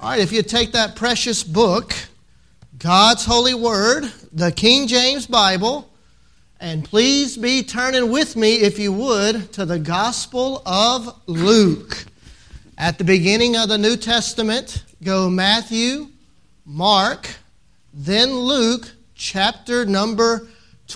All right, if you take that precious book, God's Holy Word, the King James Bible, and please be turning with me, if you would, to the Gospel of Luke. At the beginning of the New Testament, go Matthew, Mark, then Luke, chapter number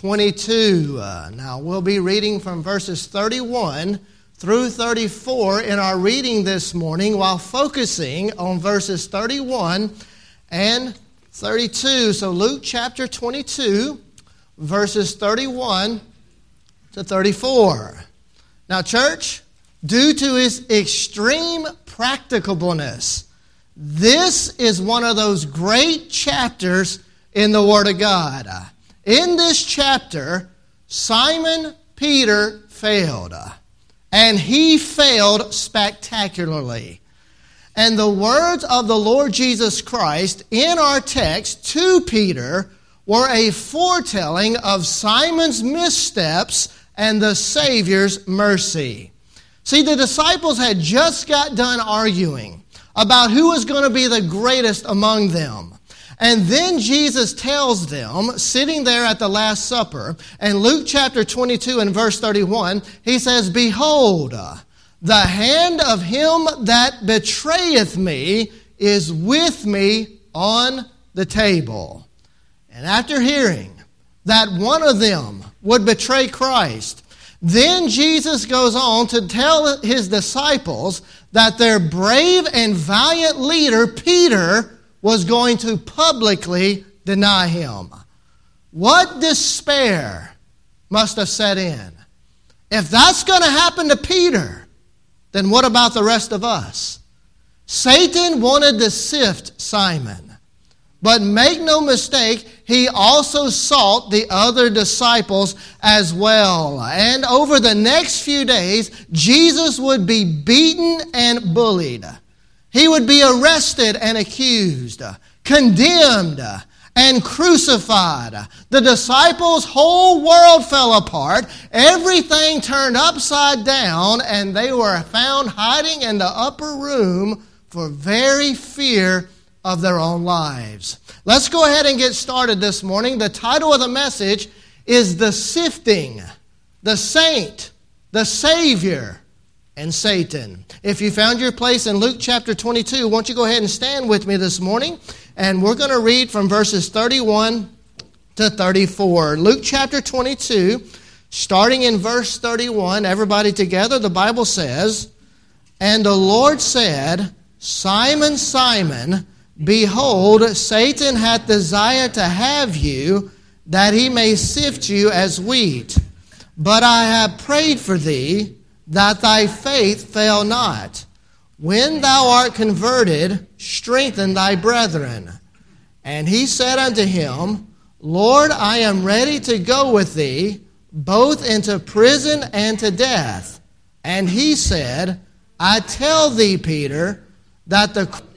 22. Now, we'll be reading from verses 31 through 34 in our reading this morning, while focusing on verses 31 and 32. So Luke chapter 22, verses 31 to 34. Now, church, due to its extreme practicableness, this is one of those great chapters in the Word of God. In this chapter, Simon Peter failed. And he failed spectacularly. And the words of the Lord Jesus Christ in our text to Peter were a foretelling of Simon's missteps and the Savior's mercy. See, the disciples had just got done arguing about who was going to be the greatest among them. And then Jesus tells them, sitting there at the Last Supper, in Luke chapter 22 and verse 31, he says, "Behold, the hand of him that betrayeth me is with me on the table." And after hearing that one of them would betray Christ, then Jesus goes on to tell his disciples that their brave and valiant leader, Peter, was going to publicly deny him. What despair must have set in? If that's going to happen to Peter, then what about the rest of us? Satan wanted to sift Simon. But make no mistake, he also sought the other disciples as well. And over the next few days, Jesus would be beaten and bullied. He would be arrested and accused, condemned, and crucified. The disciples' whole world fell apart. Everything turned upside down, and they were found hiding in the upper room for very fear of their own lives. Let's go ahead and get started this morning. The title of the message is The Sifting, the Saint, the Savior, and Satan. If you found your place in Luke chapter 22, won't you go ahead and stand with me this morning? And we're going to read from verses 31 to 34. Luke chapter 22, starting in verse 31, everybody together, the Bible says, "And the Lord said, Simon, Simon, behold, Satan hath desired to have you, that he may sift you as wheat. But I have prayed for thee, that thy faith fail not. When thou art converted, strengthen thy brethren. And he said unto him, Lord, I am ready to go with thee, both into prison and to death. And he said, I tell thee, Peter, that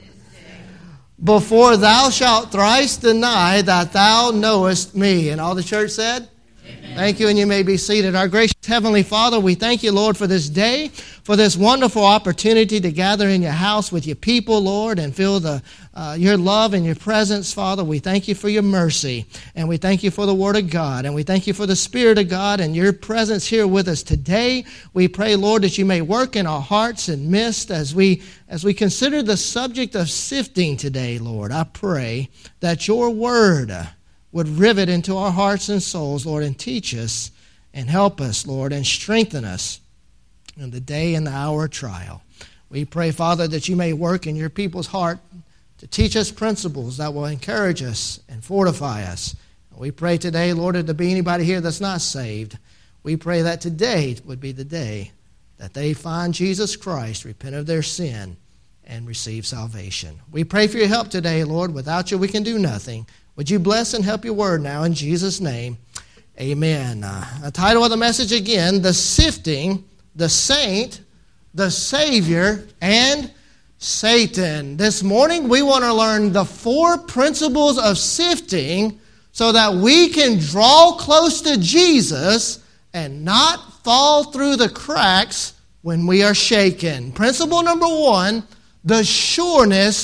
before thou shalt thrice deny that thou knowest me." And all the church said? Amen. Thank you, and you may be seated. Our gracious Heavenly Father, we thank you, Lord, for this day, for this wonderful opportunity to gather in your house with your people, Lord, and feel your love and your presence, Father. We thank you for your mercy, and we thank you for the Word of God, and we thank you for the Spirit of God and your presence here with us today. We pray, Lord, that you may work in our hearts and midst as we consider the subject of sifting today, Lord. I pray that your Word would rivet into our hearts and souls, Lord, and teach us and help us, Lord, and strengthen us in the day and the hour of trial. We pray, Father, that you may work in your people's heart to teach us principles that will encourage us and fortify us. We pray today, Lord, if there be anybody here that's not saved, we pray that today would be the day that they find Jesus Christ, repent of their sin, and receive salvation. We pray for your help today, Lord. Without you, we can do nothing. Would you bless and help your word now in Jesus' name? Amen. The title of the message again, The Sifting, the Saint, the Savior, and Satan. This morning we want to learn the 4 principles of sifting so that we can draw close to Jesus and not fall through the cracks when we are shaken. Principle number 1, the sureness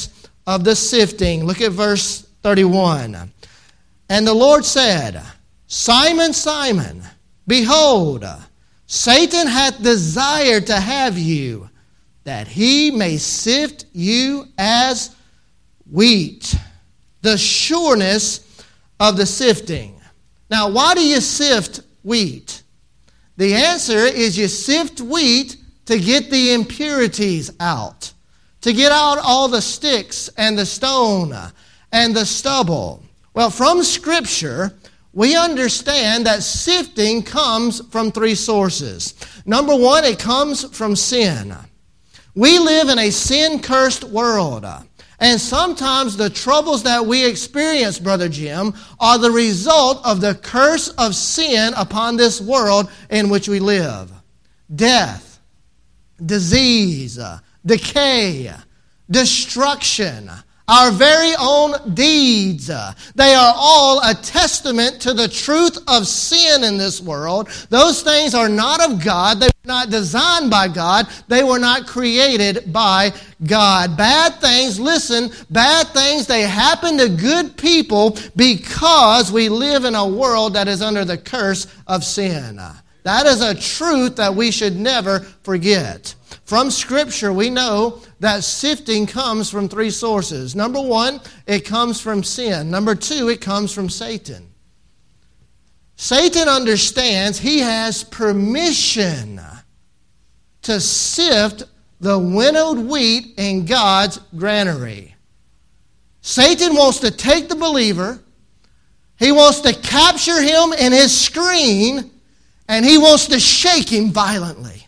of the sifting. Look at verse 31. And the Lord said, Simon, Simon, behold, Satan hath desired to have you, that he may sift you as wheat. The sureness of the sifting. Now, why do you sift wheat? The answer is you sift wheat to get the impurities out, to get out all the sticks and the stone and the stubble. Well, from Scripture, we understand that sifting comes from three sources. Number one, it comes from sin. We live in a sin-cursed world. And sometimes the troubles that we experience, Brother Jim, are the result of the curse of sin upon this world in which we live. Death, disease, decay, destruction, our very own deeds. They are all a testament to the truth of sin in this world. Those things are not of God. They were not designed by God. They were not created by God. Bad things, listen, bad things, they happen to good people because we live in a world that is under the curse of sin. That is a truth that we should never forget. From Scripture, we know that sifting comes from three sources. Number one, it comes from sin. Number two, it comes from Satan. Satan understands he has permission to sift the winnowed wheat in God's granary. Satan wants to take the believer, he wants to capture him in his screen, and he wants to shake him violently.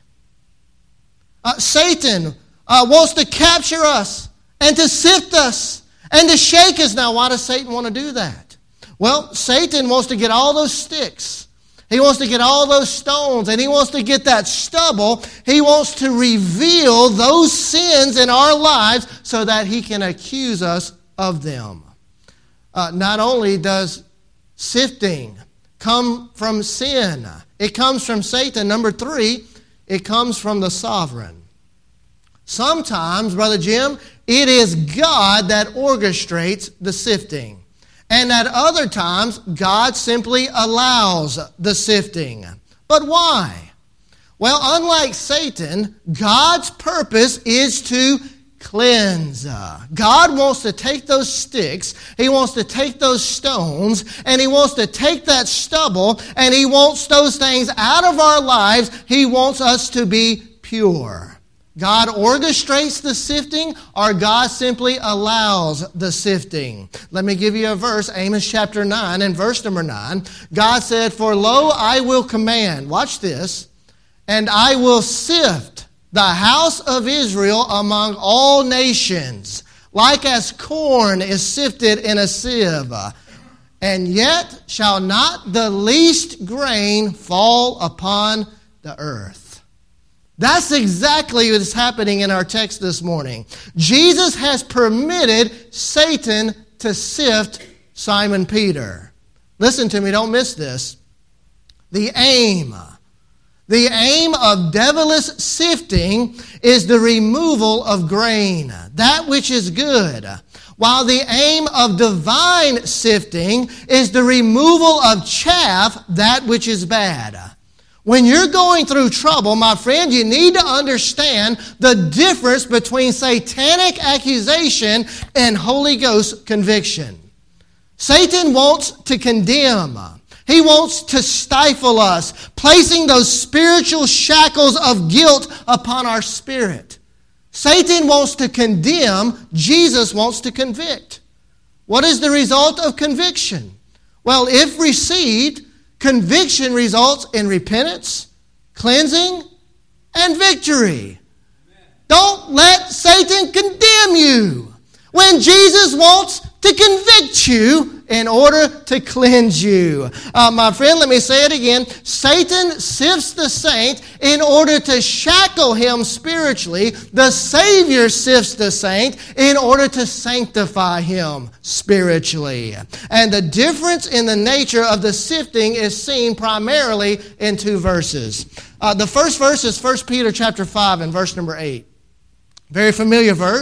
Satan wants to capture us and to sift us and to shake us. Now, why does Satan want to do that? Well, Satan wants to get all those sticks. He wants to get all those stones, and he wants to get that stubble. He wants to reveal those sins in our lives so that he can accuse us of them. Not only does sifting come from sin, it comes from Satan. Number three, it comes from the sovereign. Sometimes, Brother Jim, it is God that orchestrates the sifting. And at other times, God simply allows the sifting. But why? Well, unlike Satan, God's purpose is to cleanse. God wants to take those sticks, He wants to take those stones, and He wants to take that stubble, and He wants those things out of our lives. He wants us to be pure. God orchestrates the sifting, or God simply allows the sifting. Let me give you a verse, Amos chapter 9 and verse number 9. God said, "For lo, I will command," watch this, "and I will sift the house of Israel among all nations, like as corn is sifted in a sieve. And yet shall not the least grain fall upon the earth." That's exactly what is happening in our text this morning. Jesus has permitted Satan to sift Simon Peter. Listen to me, don't miss this. The aim of devilish sifting is the removal of grain, that which is good, while the aim of divine sifting is the removal of chaff, that which is bad. When you're going through trouble, my friend, you need to understand the difference between satanic accusation and Holy Ghost conviction. Satan wants to condemn. He wants to stifle us, placing those spiritual shackles of guilt upon our spirit. Satan wants to condemn. Jesus wants to convict. What is the result of conviction? Well, if received, conviction results in repentance, cleansing, and victory. Don't let Satan condemn you when Jesus wants to convict you in order to cleanse you. My friend, let me say it again. Satan sifts the saint in order to shackle him spiritually. The Savior sifts the saint in order to sanctify him spiritually. And the difference in the nature of the sifting is seen primarily in two verses. The first verse is 1 Peter chapter 5 and verse number 8. Very familiar verse.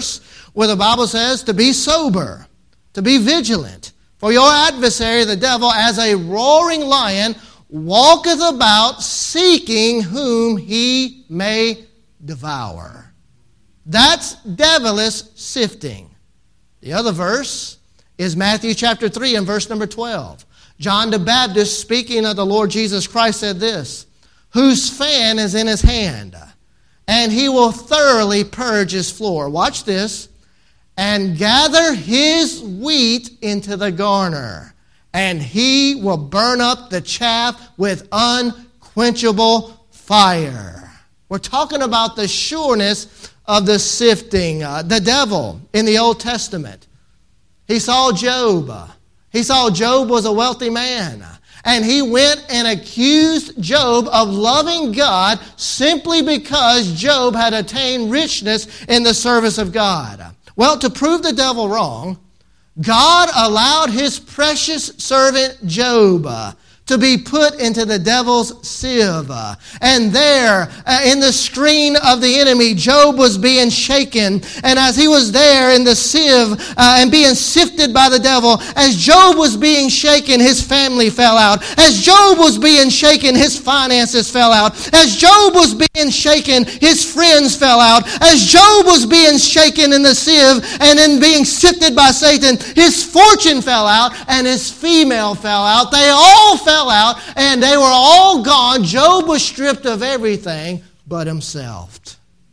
where the Bible says to be sober, to be vigilant. For your adversary, the devil, as a roaring lion, walketh about seeking whom he may devour. That's devilish sifting. The other verse is Matthew chapter 3 and verse number 12. John the Baptist, speaking of the Lord Jesus Christ, said this, whose fan is in his hand, and he will thoroughly purge his floor. Watch this. And gather his wheat into the garner, and he will burn up the chaff with unquenchable fire. We're talking about the sureness of the sifting. The devil in the Old Testament, he saw Job. He saw Job was a wealthy man. And he went and accused Job of loving God simply because Job had attained richness in the service of God. Well, to prove the devil wrong, God allowed his precious servant Job to be put into the devil's sieve. And there, in the screen of the enemy, Job was being shaken. And as he was there in the sieve and being sifted by the devil, as Job was being shaken, his family fell out. As Job was being shaken, his finances fell out. As Job was being shaken, his friends fell out. As Job was being shaken in the sieve and then being sifted by Satan, his fortune fell out and his female fell out. They all fell out, and they were all gone. Job was stripped of everything but himself.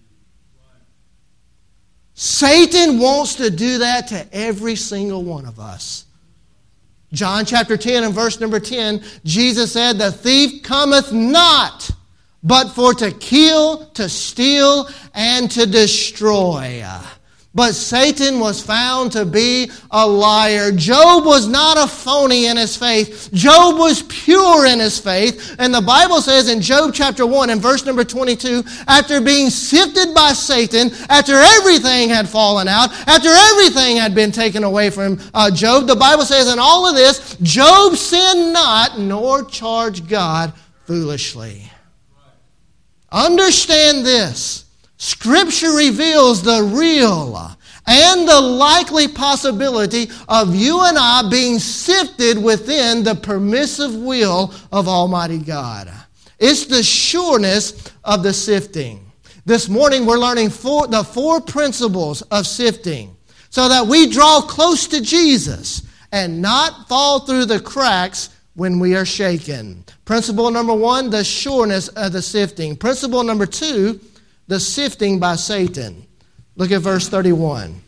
Satan wants to do that to every single one of us. John chapter 10 and verse number 10, Jesus said, the thief cometh not, but for to kill, to steal, and to destroy. But Satan was found to be a liar. Job was not a phony in his faith. Job was pure in his faith. And the Bible says in Job chapter 1 and verse number 22, after being sifted by Satan, after everything had fallen out, after everything had been taken away from Job, the Bible says in all of this, Job sinned not, nor charged God foolishly. Understand this. Scripture reveals the real and the likely possibility of you and I being sifted within the permissive will of Almighty God. It's the sureness of the sifting. This morning we're learning the four principles of sifting so that we draw close to Jesus and not fall through the cracks when we are shaken. Principle number 1, the sureness of the sifting. Principle number 2, the sifting by Satan. Look at verse 31.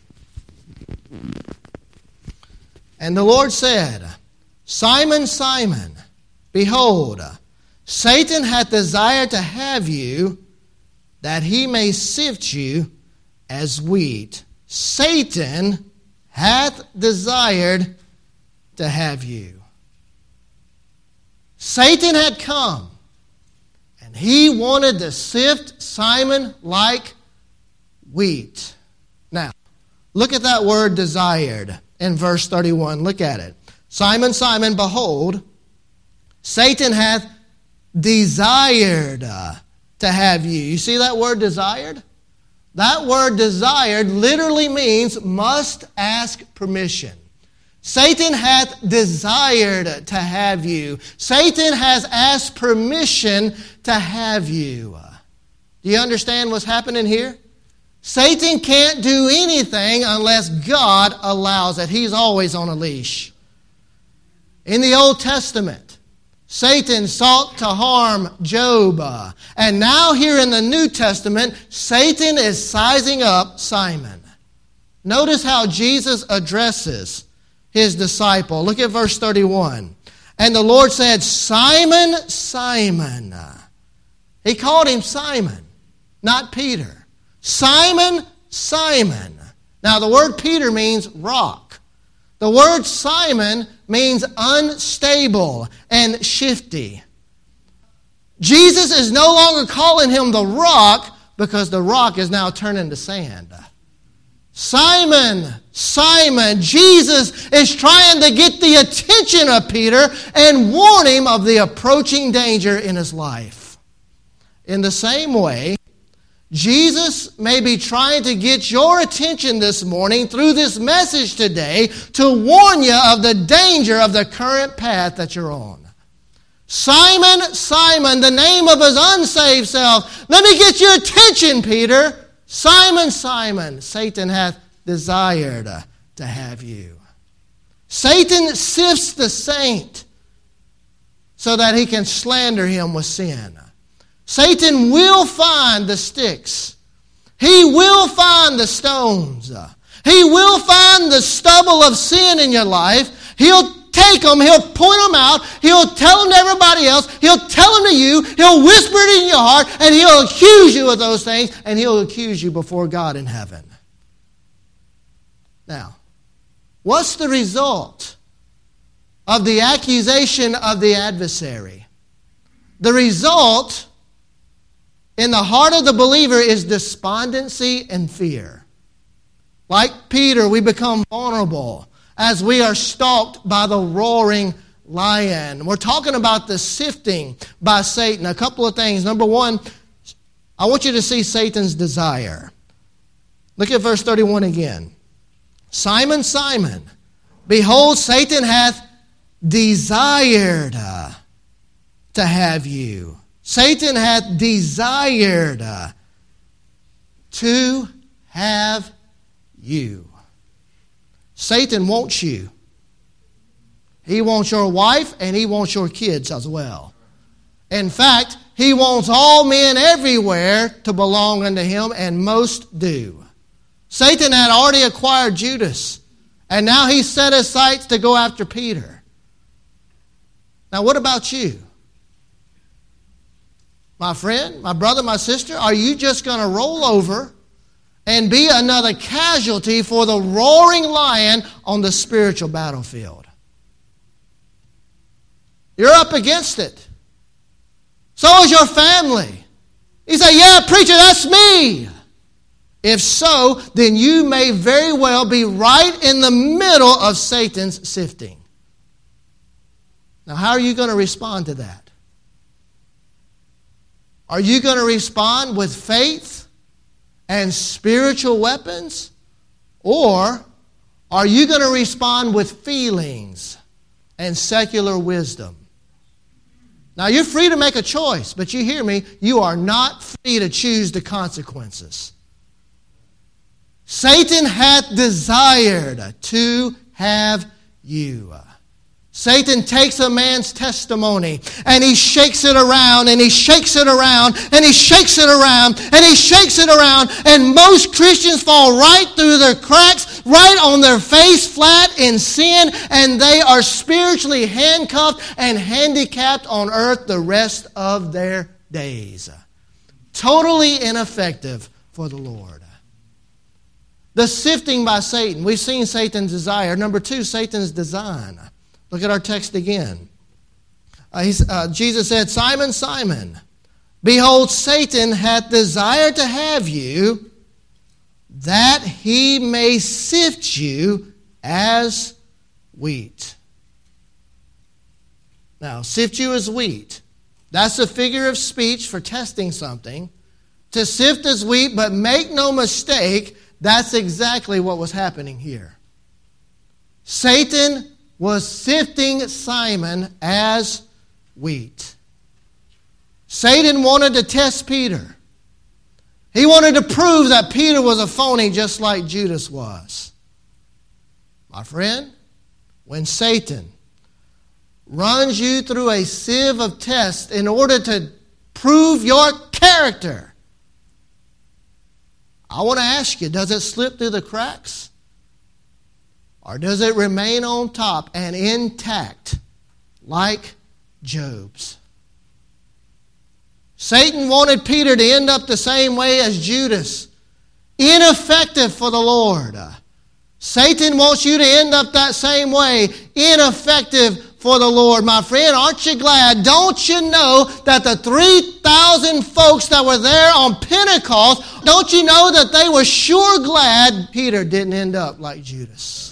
And the Lord said, Simon, Simon, behold, Satan hath desired to have you, that he may sift you as wheat. Satan hath desired to have you. Satan had come. And he wanted to sift Simon like wheat. Now, look at that word desired in verse 31. Look at it. Simon, Simon, behold, Satan hath desired to have you. You see that word desired? That word desired literally means must ask permission. Satan hath desired to have you. Satan has asked permission to have you. Do you understand what's happening here? Satan can't do anything unless God allows it. He's always on a leash. In the Old Testament, Satan sought to harm Job. And now here in the New Testament, Satan is sizing up Simon. Notice how Jesus addresses his disciple. Look at verse 31. And the Lord said, Simon, Simon. He called him Simon, not Peter. Simon, Simon. Now the word Peter means rock. The word Simon means unstable and shifty. Jesus is no longer calling him the rock because the rock is now turning to sand. Simon, Simon, Jesus is trying to get the attention of Peter and warn him of the approaching danger in his life. In the same way, Jesus may be trying to get your attention this morning through this message today to warn you of the danger of the current path that you're on. Simon, Simon, the name of his unsaved self. Let me get your attention, Peter. Simon, Simon, Satan hath desired to have you. Satan sifts the saint so that he can slander him with sin. Satan will find the sticks. He will find the stones. He will find the stubble of sin in your life. He'll take them, he'll point them out, he'll tell them to everybody else, he'll tell them to you, he'll whisper it in your heart, and he'll accuse you of those things, and he'll accuse you before God in heaven. Now, what's the result of the accusation of the adversary? The result in the heart of the believer is despondency and fear. Like Peter, we become vulnerable as we are stalked by the roaring lion. We're talking about the sifting by Satan. A couple of things. Number one, I want you to see Satan's desire. Look at verse 31 again. Simon, Simon, behold, Satan hath desired to have you. Satan hath desired to have you. Satan wants you. He wants your wife and he wants your kids as well. In fact, he wants all men everywhere to belong unto him, and most do. Satan had already acquired Judas, and now he set his sights to go after Peter. Now, what about you? My friend, my brother, my sister, are you just going to roll over and be another casualty for the roaring lion on the spiritual battlefield? You're up against it. So is your family. You say, yeah, preacher, that's me. If so, then you may very well be right in the middle of Satan's sifting. Now, how are you going to respond to that? Are you going to respond with faith and spiritual weapons? Or are you going to respond with feelings and secular wisdom? Now, you're free to make a choice, but you hear me, you are not free to choose the consequences. Satan hath desired to have you. Satan takes a man's testimony and he shakes it around and he shakes it around and he shakes it around and he shakes it around, and most Christians fall right through their cracks, right on their face flat in sin, and they are spiritually handcuffed and handicapped on earth the rest of their days. Totally ineffective for the Lord. The sifting by Satan. We've seen Satan's desire. Number two, Satan's design. Look at our text again. Jesus said, Simon, Simon, behold, Satan hath desired to have you, that he may sift you as wheat. Now, sift you as wheat. That's a figure of speech for testing something. To sift as wheat, but make no mistake, that's exactly what was happening here. Satan was sifting Simon as wheat. Satan wanted to test Peter. He wanted to prove that Peter was a phony just like Judas was. My friend, when Satan runs you through a sieve of tests in order to prove your character, I want to ask you, does it slip through the cracks? Or does it remain on top and intact like Job's? Satan wanted Peter to end up the same way as Judas. Ineffective for the Lord. Satan wants you to end up that same way. Ineffective for the Lord. My friend, aren't you glad? Don't you know that the 3,000 folks that were there on Pentecost, don't you know that they were sure glad Peter didn't end up like Judas?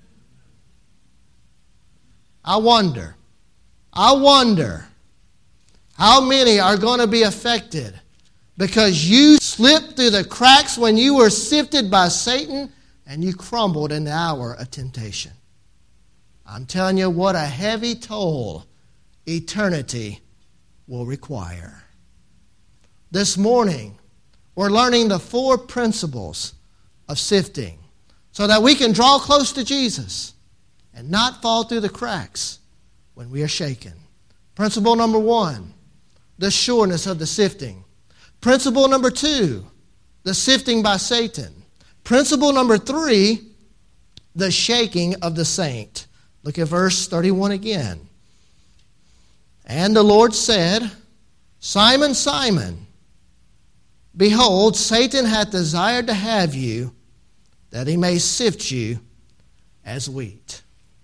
I wonder how many are going to be affected because you slipped through the cracks when you were sifted by Satan and you crumbled in the hour of temptation. I'm telling you what a heavy toll eternity will require. This morning, we're learning the 4 principles of sifting so that we can draw close to Jesus and not fall through the cracks when we are shaken. Principle number 1, the sureness of the sifting. Principle number 2, the sifting by Satan. Principle number 3, the shaking of the saint. Look at verse 31 again. And the Lord said, Simon, Simon, behold, Satan hath desired to have you, that he may sift you as wheat.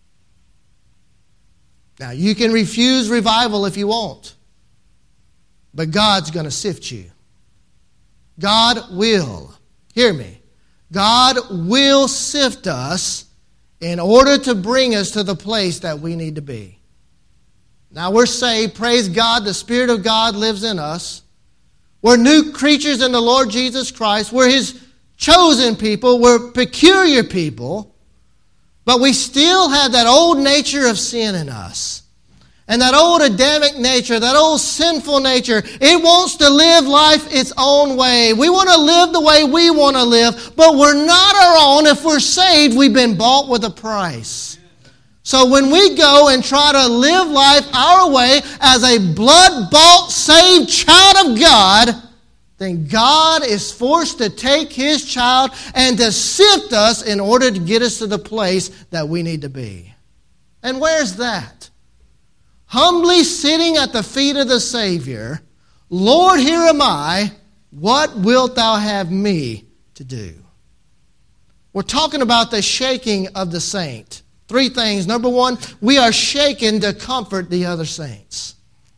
Now, you can refuse revival if you want, but God's going to sift you. God will, hear me, God will sift us in order to bring us to the place that we need to be. Now we're saved, praise God, the Spirit of God lives in us. We're new creatures in the Lord Jesus Christ. We're His chosen people. We're peculiar people. But we still have that old nature of sin in us. And that old Adamic nature, that old sinful nature, it wants to live life its own way. We want to live the way we want to live, but we're not our own. If we're saved, we've been bought with a price. So when we go and try to live life our way as a blood-bought, saved child of God, then God is forced to take His child and to sift us in order to get us to the place that we need to be. And where's that? Humbly sitting at the feet of the Savior, Lord, here am I, what wilt thou have me to do? We're talking about the shaking of the saint. 3 things. Number 1, we are shaken to comfort the other saints.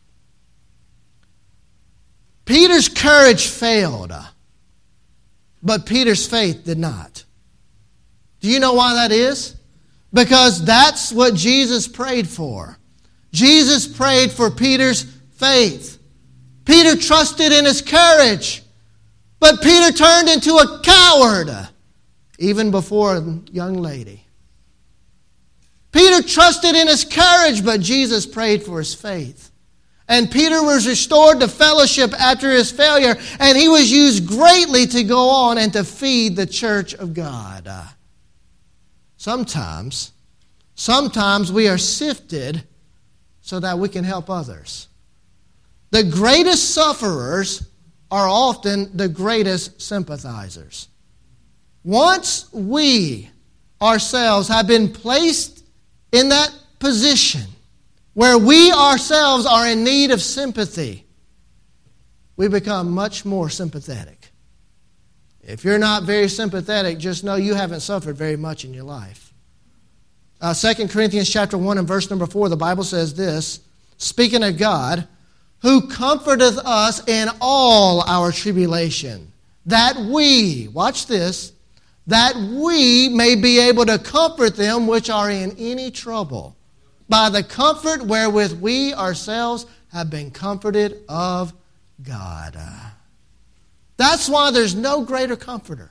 Peter's courage failed, but Peter's faith did not. Do you know why that is? Because that's what Jesus prayed for. Jesus prayed for Peter's faith. Peter trusted in his courage, but Peter turned into a coward, even before a young lady. Peter trusted in his courage, but Jesus prayed for his faith. And Peter was restored to fellowship after his failure, and he was used greatly to go on and to feed the church of God. Sometimes we are sifted so that we can help others. The greatest sufferers are often the greatest sympathizers. Once we ourselves have been placed in that position where we ourselves are in need of sympathy, we become much more sympathetic. If you're not very sympathetic, just know you haven't suffered very much in your life. 2 Corinthians chapter 1 and verse number 4, the Bible says this, speaking of God, who comforteth us in all our tribulation, that we, watch this, that we may be able to comfort them which are in any trouble, by the comfort wherewith we ourselves have been comforted of God. That's why there's no greater comforter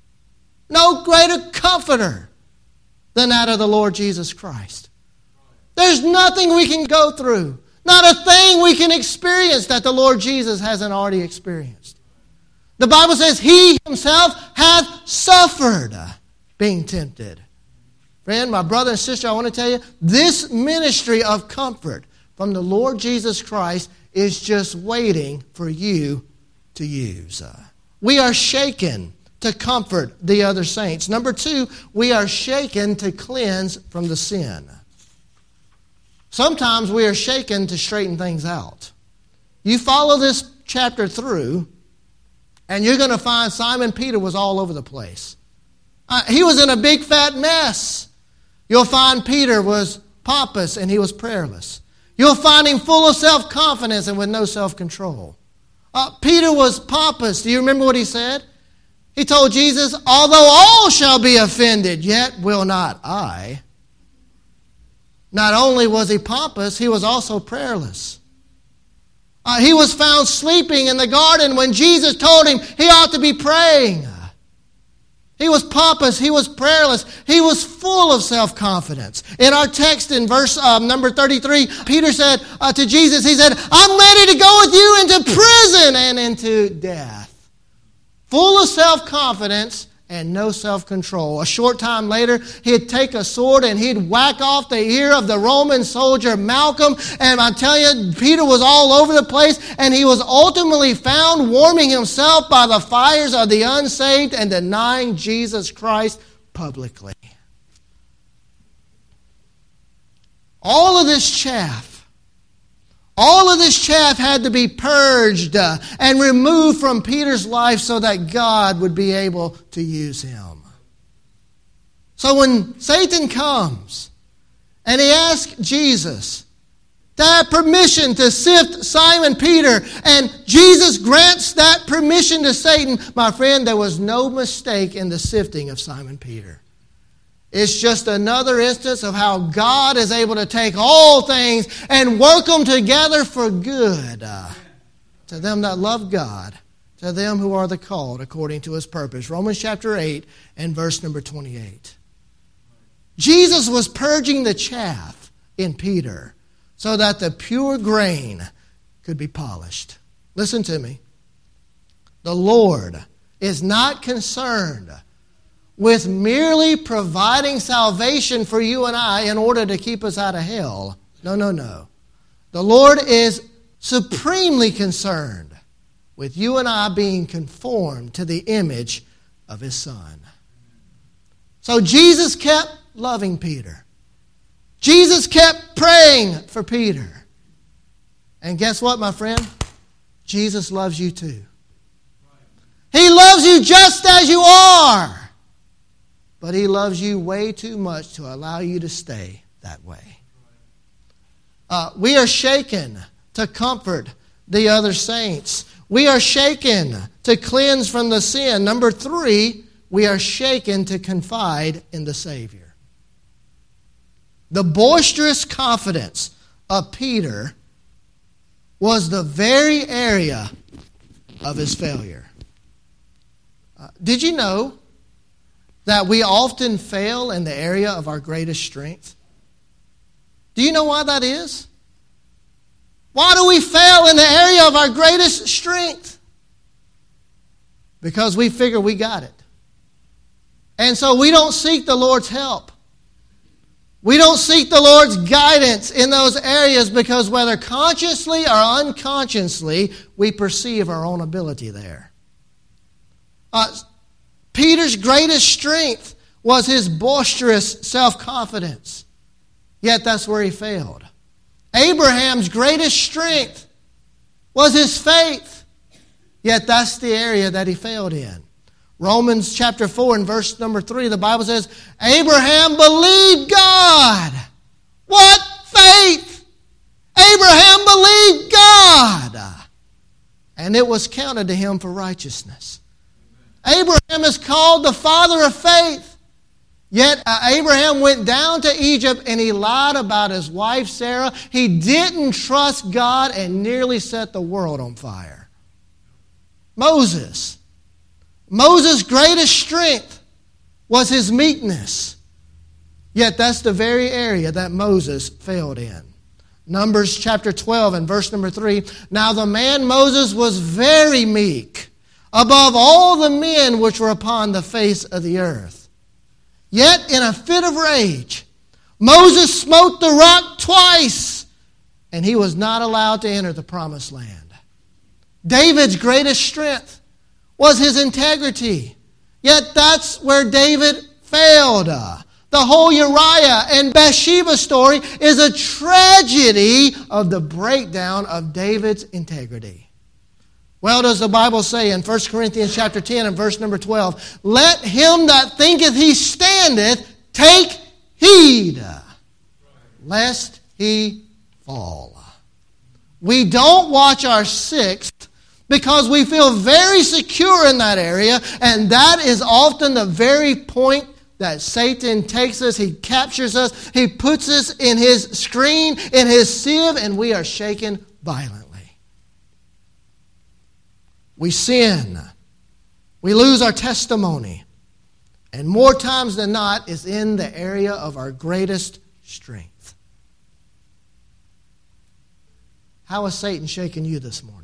than that of the Lord Jesus Christ. There's nothing we can go through, not a thing we can experience that the Lord Jesus hasn't already experienced. The Bible says He Himself hath suffered being tempted. Friend, my brother and sister, I want to tell you, this ministry of comfort from the Lord Jesus Christ is just waiting for you to use. We are shaken to comfort the other saints. Number 2, we are shaken to cleanse from the sin. Sometimes we are shaken to straighten things out. You follow this chapter through, and you're going to find Simon Peter was all over the place. He was in a big fat mess. You'll find Peter was pompous and he was prayerless. You'll find him full of self-confidence and with no self-control. Peter was pompous. Do you remember what he said? He told Jesus, although all shall be offended, yet will not I. Not only was he pompous, he was also prayerless. He was found sleeping in the garden when Jesus told him he ought to be praying. He was pompous. He was prayerless. He was full of self-confidence. In our text in verse number 33, Peter said to Jesus, he said, I'm ready to go with you into prison and into death. Full of self-confidence and no self-control. A short time later, he'd take a sword and he'd whack off the ear of the Roman soldier Malcolm. And I'm telling you, Peter was all over the place, and he was ultimately found warming himself by the fires of the unsaved and denying Jesus Christ publicly. All of this chaff had to be purged and removed from Peter's life so that God would be able to use him. So when Satan comes and he asks Jesus to have permission to sift Simon Peter, and Jesus grants that permission to Satan, my friend, there was no mistake in the sifting of Simon Peter. It's just another instance of how God is able to take all things and work them together for good to them that love God, to them who are the called according to His purpose. Romans chapter 8 and verse number 28. Jesus was purging the chaff in Peter so that the pure grain could be polished. Listen to me. The Lord is not concerned with merely providing salvation for you and I in order to keep us out of hell. No. The Lord is supremely concerned with you and I being conformed to the image of His Son. So Jesus kept loving Peter. Jesus kept praying for Peter. And guess what, my friend? Jesus loves you too. He loves you just as you are. But He loves you way too much to allow you to stay that way. We are shaken to comfort the other saints. We are shaken to cleanse from the sin. Number 3, we are shaken to confide in the Savior. The boisterous confidence of Peter was the very area of his failure. Did you know that we often fail in the area of our greatest strength? Do you know why that is? Why do we fail in the area of our greatest strength? Because we figure we got it. And so we don't seek the Lord's help. We don't seek the Lord's guidance in those areas because whether consciously or unconsciously, we perceive our own ability there. Peter's greatest strength was his boisterous self-confidence. Yet that's where he failed. Abraham's greatest strength was his faith. Yet that's the area that he failed in. Romans chapter 4 and verse number 3, the Bible says, Abraham believed God. What faith! Abraham believed God. And it was counted to him for righteousness. Abraham is called the father of faith. Yet Abraham went down to Egypt and he lied about his wife Sarah. He didn't trust God and nearly set the world on fire. Moses' greatest strength was his meekness. Yet that's the very area that Moses failed in. Numbers chapter 12 and verse number 3. Now the man Moses was very meek, above all the men which were upon the face of the earth. Yet in a fit of rage, Moses smote the rock twice, and he was not allowed to enter the promised land. David's greatest strength was his integrity. Yet that's where David failed. The whole Uriah and Bathsheba story is a tragedy of the breakdown of David's integrity. Well, does the Bible say in 1 Corinthians chapter 10 and verse number 12, let him that thinketh he standeth take heed, lest he fall. We don't watch our sixth because we feel very secure in that area, and that is often the very point that Satan takes us, he captures us, he puts us in his screen, in his sieve, and we are shaken violently. we sin. We lose our testimony. And more times than not, it's in the area of our greatest strength. How is Satan shaking you this morning?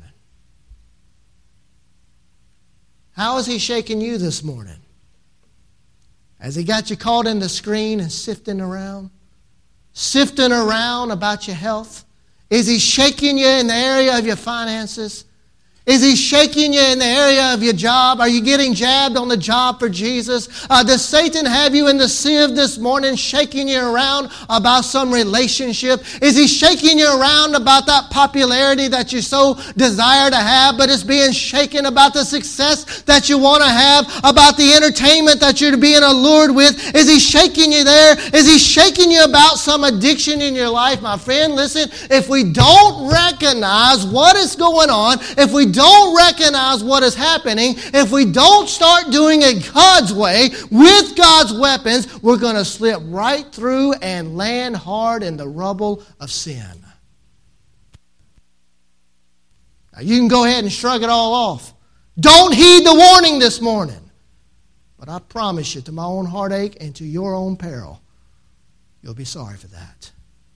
How is he shaking you this morning? Has he got you caught in the screen and sifting around? Sifting around about your health? Is he shaking you in the area of your finances? Is he shaking you in the area of your job? Are you getting jabbed on the job for Jesus? Does Satan have you in the sieve this morning, shaking you around about some relationship? Is he shaking you around about that popularity that you so desire to have, but it's being shaken about the success that you want to have, about the entertainment that you're being allured with? Is he shaking you there? Is he shaking you about some addiction in your life? My friend, listen, if we don't recognize what is going on, if we don't recognize what is happening, if we don't start doing it God's way, with God's weapons, we're going to slip right through and land hard in the rubble of sin. Now, you can go ahead and shrug it all off. Don't heed the warning this morning. But I promise you, to my own heartache and to your own peril, you'll be sorry for that.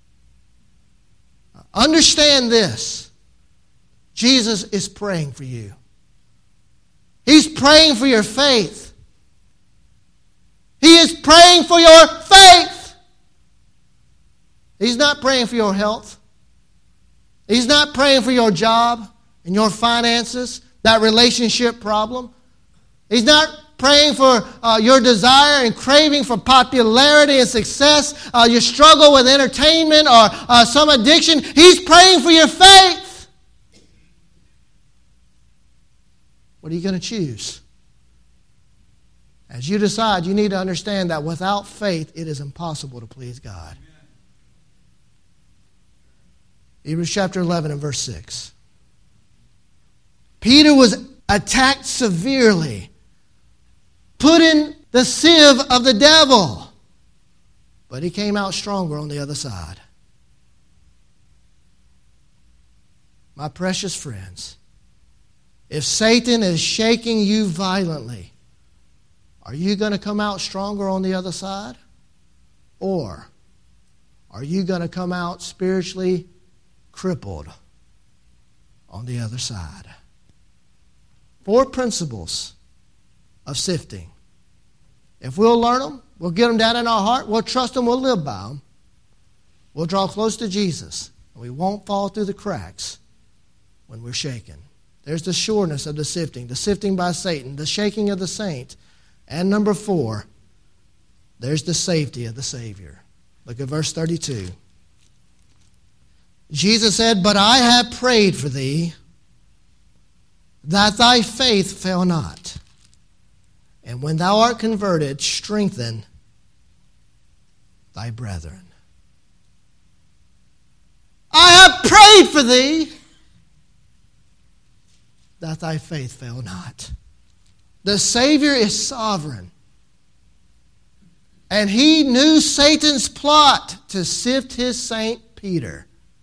Understand this. Jesus is praying for you. He's praying for your faith. He is praying for your faith. He's not praying for your health. He's not praying for your job and your finances, that relationship problem. He's not praying for your desire and craving for popularity and success, your struggle with entertainment or some addiction. He's praying for your faith. What are you going to choose? As you decide, you need to understand that without faith, it is impossible to please God. Hebrews chapter 11 and verse 6. Peter was attacked severely, put in the sieve of the devil, but he came out stronger on the other side. My precious friends, if Satan is shaking you violently, are you going to come out stronger on the other side? Or are you going to come out spiritually crippled on the other side? 4 principles of sifting. If we'll learn them, we'll get them down in our heart, we'll trust them, we'll live by them. We'll draw close to Jesus, and we won't fall through the cracks when we're shaken. There's the sureness of the sifting by Satan, the shaking of the saint. And number 4, there's the safety of the Savior. Look at verse 32. Jesus said, "But I have prayed for thee, that thy faith fail not. And when thou art converted, strengthen thy brethren." I have prayed for thee, that thy faith fail not. The Savior is sovereign. And he knew Satan's plot to sift his Saint Peter.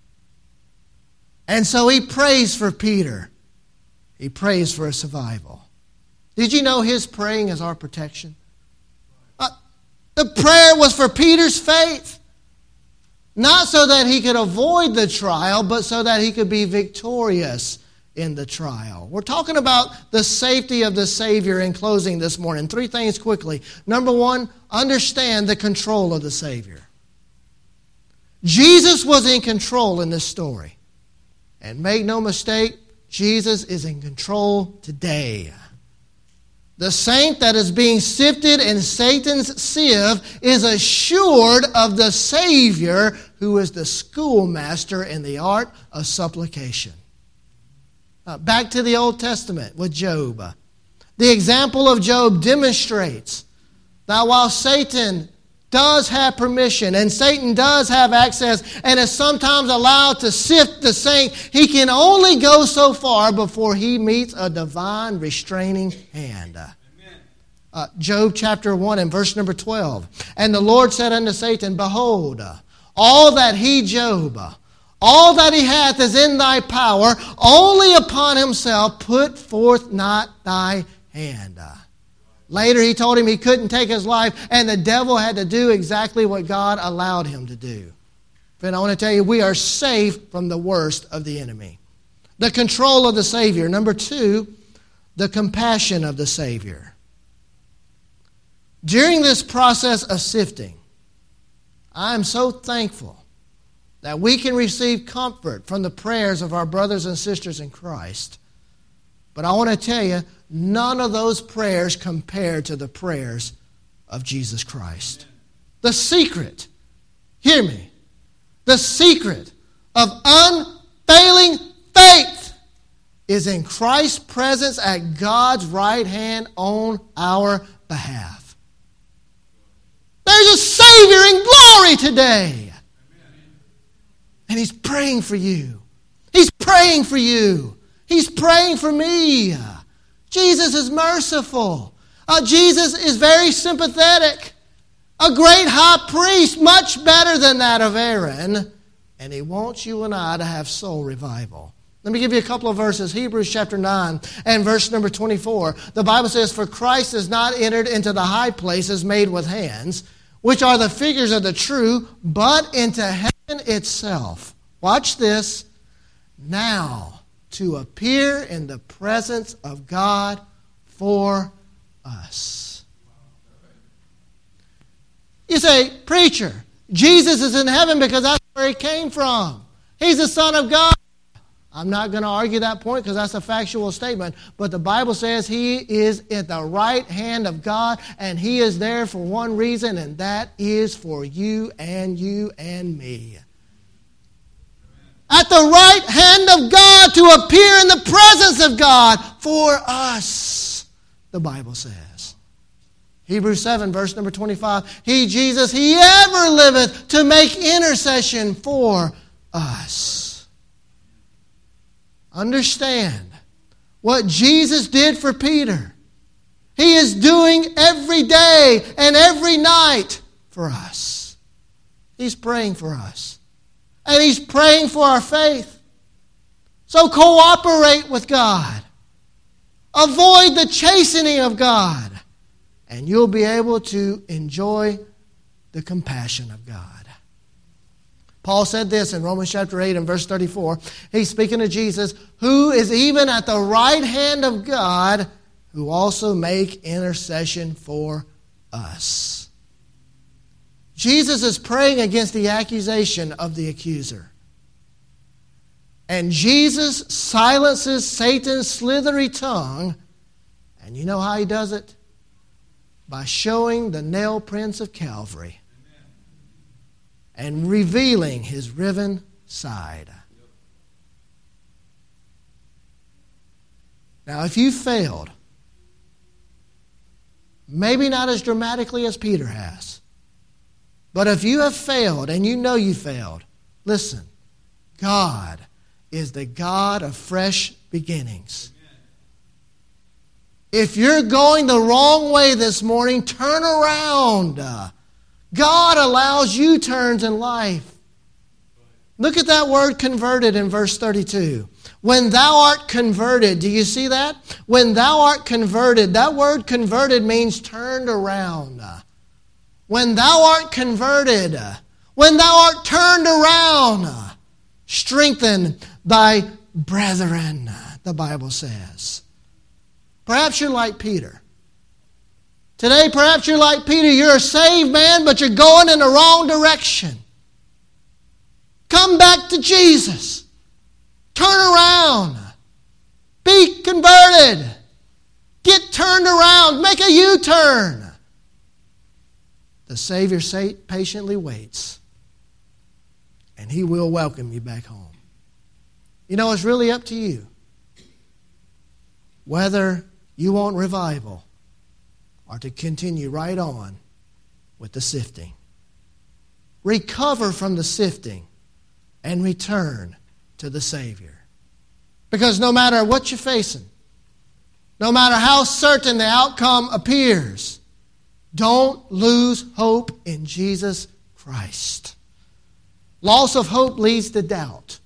And so he prays for Peter. He prays for a survival. Did you know his praying is our protection? The prayer was for Peter's faith. Not so that he could avoid the trial, but so that he could be victorious in the trial. We're talking about the safety of the Savior in closing this morning. 3 things quickly. Number 1, understand the control of the Savior. Jesus was in control in this story. And make no mistake, Jesus is in control today. The saint that is being sifted in Satan's sieve is assured of the Savior who is the schoolmaster in the art of supplication. Back to the Old Testament with Job. The example of Job demonstrates that while Satan does have permission and Satan does have access and is sometimes allowed to sift the saint, he can only go so far before he meets a divine restraining hand. Job chapter 1 and verse number 12. "And the Lord said unto Satan, Behold, all that he, Job, All that he hath is in thy power. Only upon himself put forth not thy hand. Later he told him he couldn't take his life, and the devil had to do exactly what God allowed him to do. Friend, I want to tell you, we are safe from the worst of the enemy. The control of the Savior. Number 2, the compassion of the Savior. During this process of sifting, I am so thankful that we can receive comfort from the prayers of our brothers and sisters in Christ. But I want to tell you, none of those prayers compare to the prayers of Jesus Christ. The secret, hear me, the secret of unfailing faith is in Christ's presence at God's right hand on our behalf. There's a Savior in glory today. And He's praying for you. He's praying for you. He's praying for me. Jesus is merciful. Jesus is very sympathetic. A great high priest, much better than that of Aaron. And He wants you and I to have soul revival. Let me give you a couple of verses. Hebrews chapter 9 and verse number 24. The Bible says, "For Christ has not entered into the high places made with hands, which are the figures of the true, but into heaven itself." Watch this. "Now to appear in the presence of God for us." You say, "Preacher, Jesus is in heaven because that's where He came from. He's the Son of God." I'm not going to argue that point because that's a factual statement. But the Bible says He is at the right hand of God, and He is there for one reason, and that is for you and me. At the right hand of God to appear in the presence of God for us, the Bible says. Hebrews 7, verse number 25. "He, Jesus, He ever liveth to make intercession for us." Understand what Jesus did for Peter. He is doing every day and every night for us. He's praying for us. And He's praying for our faith. So cooperate with God. Avoid the chastening of God. And you'll be able to enjoy the compassion of God. Paul said this in Romans chapter 8 and verse 34. He's speaking of Jesus, who is even at the right hand of God, who also make intercession for us. Jesus is praying against the accusation of the accuser. And Jesus silences Satan's slithery tongue. And you know how He does it? By showing the nail prints of Calvary and revealing His riven side. Now, if you failed, maybe not as dramatically as Peter has, but if you have failed and you know you failed, listen, God is the God of fresh beginnings. If you're going the wrong way this morning, turn around. God allows U-turns in life. Look at that word converted in verse 32. When thou art converted, do you see that? When thou art converted, that word converted means turned around. When thou art converted, when thou art turned around, strengthen thy brethren, the Bible says. Perhaps you're like Peter. Today, perhaps you're like Peter. You're a saved man, but you're going in the wrong direction. Come back to Jesus. Turn around. Be converted. Get turned around. Make a U-turn. The Savior patiently waits, and He will welcome you back home. You know, it's really up to you whether you want revival or to continue right on with the sifting. Recover from the sifting and return to the Savior. Because no matter what you're facing, no matter how certain the outcome appears, don't lose hope in Jesus Christ. Loss of hope leads to doubt.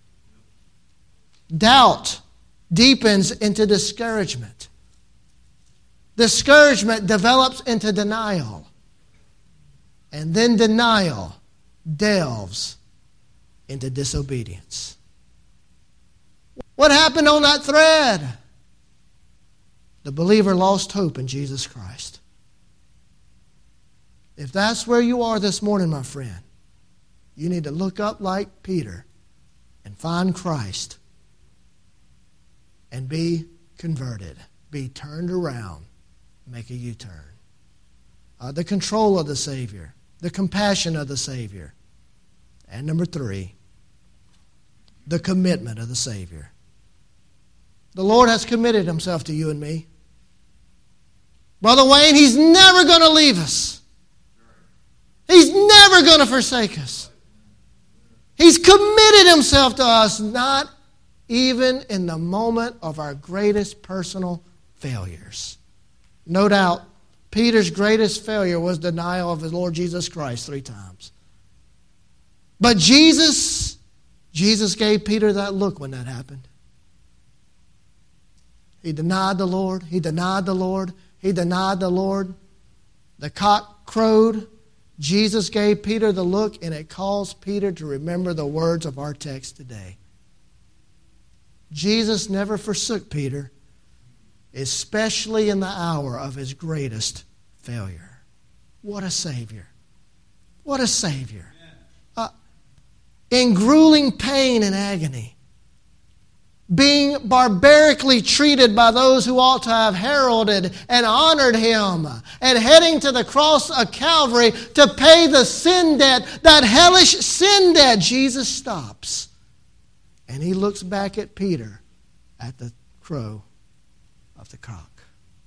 Doubt deepens into discouragement. Discouragement develops into denial. And then denial delves into disobedience. What happened on that thread? The believer lost hope in Jesus Christ. If that's where you are this morning, my friend, you need to look up like Peter and find Christ and be converted, be turned around, make a U-turn. The control of the Savior, the compassion of the Savior. And number 3, the commitment of the Savior. The Lord has committed Himself to you and me. Brother Wayne, He's never going to leave us. He's never going to forsake us. He's committed Himself to us, not even in the moment of our greatest personal failures. No doubt, Peter's greatest failure was denial of his Lord Jesus Christ 3 times. But Jesus gave Peter that look when that happened. He denied the Lord. He denied the Lord. He denied the Lord. The cock crowed. Jesus gave Peter the look, and it caused Peter to remember the words of our text today. Jesus never forsook Peter, especially in the hour of his greatest failure. What a Savior. What a Savior. In grueling pain and agony, being barbarically treated by those who ought to have heralded and honored Him, and heading to the cross of Calvary to pay the sin debt, that hellish sin debt, Jesus stops. And He looks back at Peter at the crow of the cock.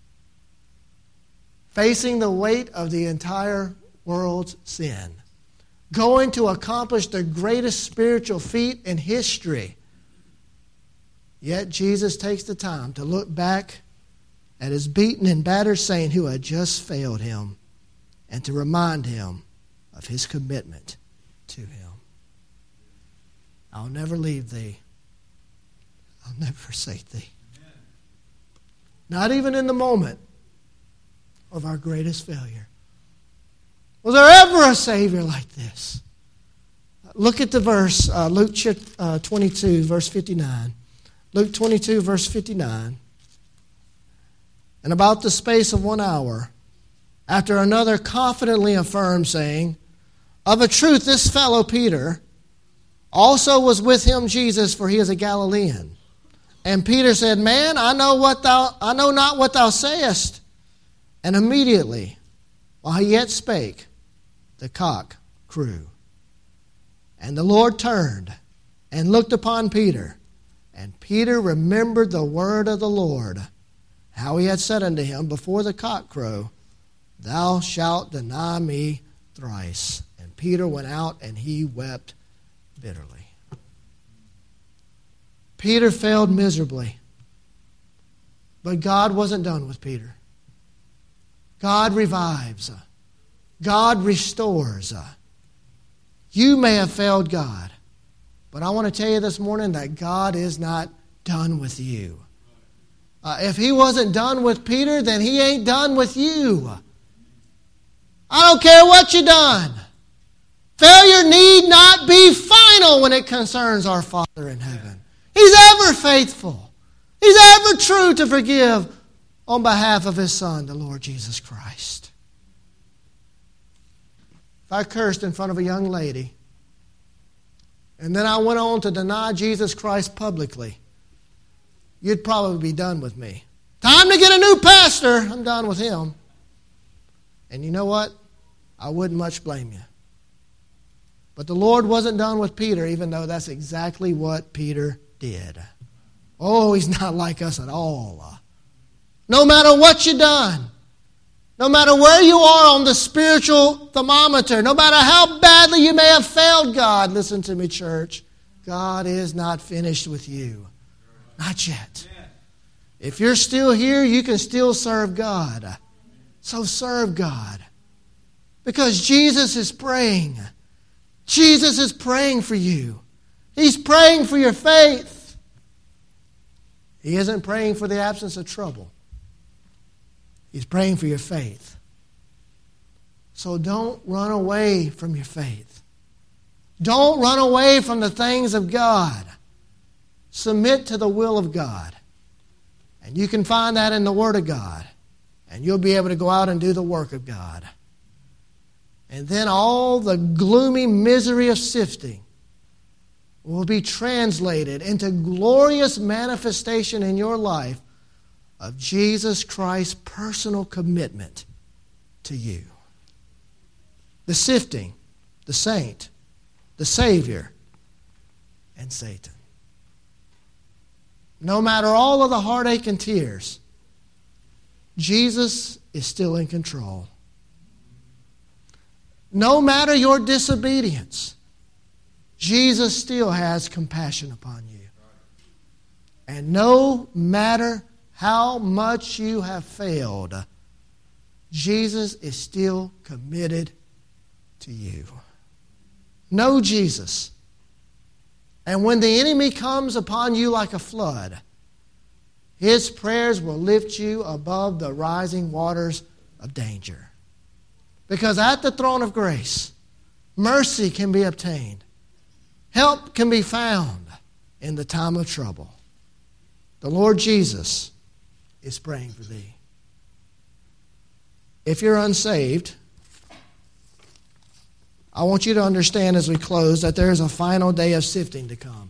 Facing the weight of the entire world's sin, going to accomplish the greatest spiritual feat in history. Yet Jesus takes the time to look back at his beaten and battered saint who had just failed him, and to remind him of his commitment to him. I'll never leave thee. I'll never forsake thee. Not even in the moment of our greatest failure. Was there ever a Savior like this? Look at the verse, Luke 22, verse 59. Luke 22, verse 59. And about the space of 1 hour, after another confidently affirmed, saying, Of a truth, this fellow Peter also was with him Jesus, for he is a Galilean. And Peter said, Man, I know not what thou sayest. And immediately, while he yet spake, the cock crew. And the Lord turned and looked upon Peter. And Peter remembered the word of the Lord, how he had said unto him before the cock crow, Thou shalt deny me thrice. And Peter went out and he wept bitterly. Peter failed miserably. But God wasn't done with Peter. God revives. God restores. You may have failed God, but I want to tell you this morning that God is not done with you. If He wasn't done with Peter, then He ain't done with you. I don't care what you've done. Failure need not be final when it concerns our Father in heaven. He's ever faithful. He's ever true to forgive on behalf of His Son, the Lord Jesus Christ. If I cursed in front of a young lady, and then I went on to deny Jesus Christ publicly, you'd probably be done with me. Time to get a new pastor. I'm done with him. And you know what? I wouldn't much blame you. But the Lord wasn't done with Peter, even though that's exactly what Peter did. Oh, He's not like us at all. No matter what you've done, no matter where you are on the spiritual thermometer, no matter how badly you may have failed God, listen to me, church, God is not finished with you. Not yet. If you're still here, you can still serve God. So serve God. Because Jesus is praying. Jesus is praying for you. He's praying for your faith. He isn't praying for the absence of trouble. He's praying for your faith. So don't run away from your faith. Don't run away from the things of God. Submit to the will of God. And you can find that in the Word of God. And you'll be able to go out and do the work of God. And then all the gloomy misery of sifting will be translated into glorious manifestation in your life of Jesus Christ's personal commitment to you. The sifting, the saint, the Savior, and Satan. No matter all of the heartache and tears, Jesus is still in control. No matter your disobedience, Jesus still has compassion upon you. And no matter how much you have failed, Jesus is still committed to you. Know Jesus. And when the enemy comes upon you like a flood, his prayers will lift you above the rising waters of danger. Because at the throne of grace, mercy can be obtained. Help can be found in the time of trouble. The Lord Jesus is praying for thee. If you're unsaved, I want you to understand as we close that there is a final day of sifting to come.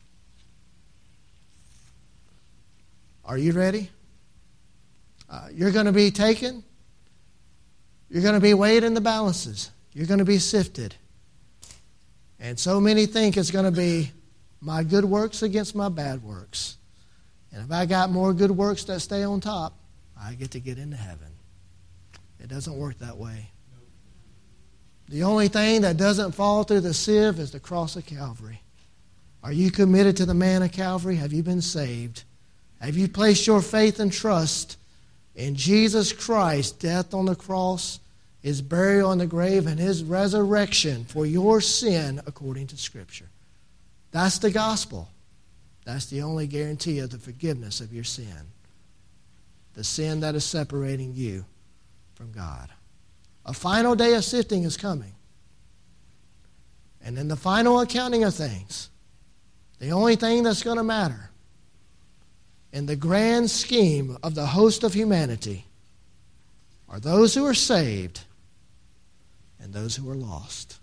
Are you ready? You're going to be taken. You're going to be weighed in the balances. You're going to be sifted. And so many think it's going to be my good works against my bad works. And if I got more good works that stay on top, I get to get into heaven. It doesn't work that way. The only thing that doesn't fall through the sieve is the cross of Calvary. Are you committed to the man of Calvary? Have you been saved? Have you placed your faith and trust in Jesus Christ's death on the cross, His burial in the grave, and His resurrection for your sin according to Scripture? That's the gospel. That's the only guarantee of the forgiveness of your sin. The sin that is separating you from God. A final day of sifting is coming. And in the final accounting of things, the only thing that's going to matter in the grand scheme of the host of humanity are those who are saved and those who are lost.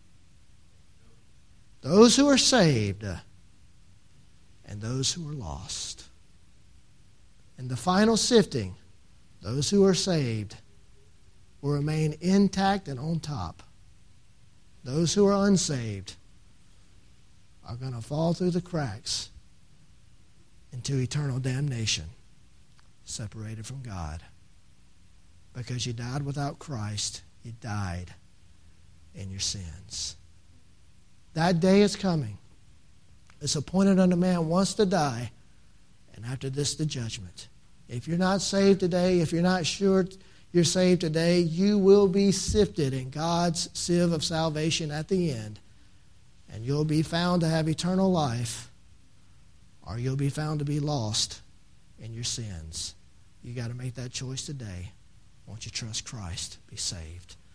Those who are saved and those who are lost. In the final sifting, those who are saved will remain intact and on top. Those who are unsaved are going to fall through the cracks into eternal damnation, separated from God. Because you died without Christ, you died in your sins. That day is coming. It's appointed unto man once to die, and after this the judgment. If you're not saved today, if you're not sure you're saved today, you will be sifted in God's sieve of salvation at the end, and you'll be found to have eternal life, or you'll be found to be lost in your sins. You got to make that choice today. Won't you trust Christ? Be saved.